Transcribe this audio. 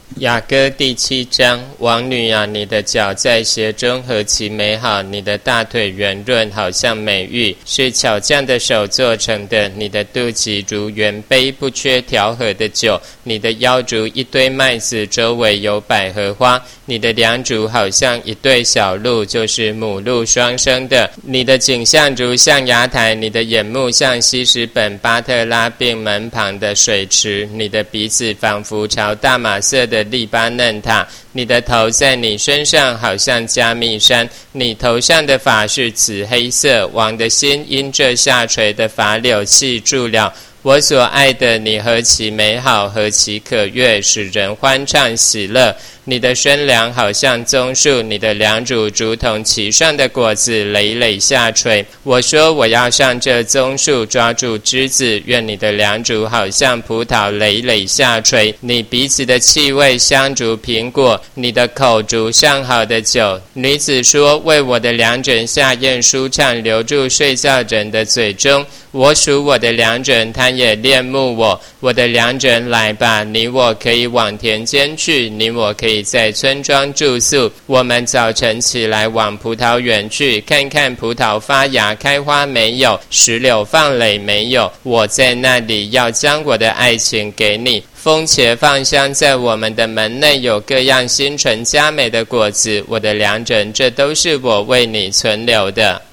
雅歌第7章，王女啊，你的脚在鞋中何其美好，你的大腿圆润，好像美玉，是巧匠的手做成的。你的肚脐如圆杯，不缺调和的酒，你的腰如一堆麦子，周围有百合花。你的两足好像一对小鹿，就是母鹿双生的。你的颈项如象牙台，你的眼目像西什本巴特拉并门旁的水池。你的鼻子仿佛朝大马色的利巴嫩塔，你的头在你身上好像加密山，你头上的发是紫黑色，王的心因这下垂的发绺系住了。我所爱的，你何其美好，何其可悦，使人欢畅喜乐。你的身量好像棕树，你的两乳如同其上的果子，累累下垂。我说我要上这棕树，抓住枝子，愿你的两乳好像葡萄，累累下垂。你鼻子的气味香如苹果，你的口如上好的酒。女子说，为我的两枕下咽舒畅，留住睡觉人的嘴中。我属我的两枕，他也恋慕我。我的两枕，来吧，你我可以往田间去，你我可以在村庄住宿。我们早晨起来往葡萄园去，看看葡萄发芽开花没有，石榴放蕾没有。我在那里要将我的爱情给你。风茄放香在我们的门内，有各样新纯佳美的果子。我的两枕，这都是我为你存留的。